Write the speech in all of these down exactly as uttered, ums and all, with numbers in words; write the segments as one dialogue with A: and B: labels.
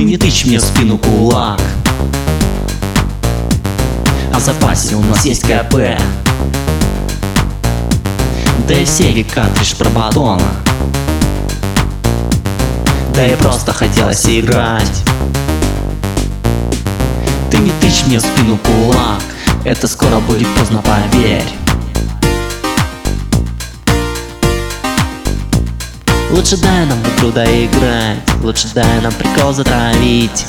A: не тычь мне в спину кулак, а в запасе у нас есть КП. Да и серый картридж про батона. Да и просто хотелось играть. Ты не тычь мне в спину кулак, это скоро будет поздно, поверь. Лучше дай нам в игру доиграть, лучше дай нам прикол затравить.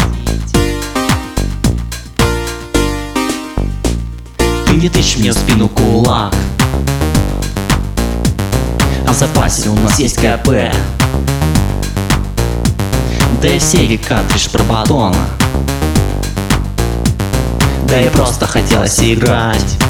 A: Ты не тычь мне в спину кулак, а в запасе у нас есть КП. Да и серый картридж про батона. Да и просто хотелось играть.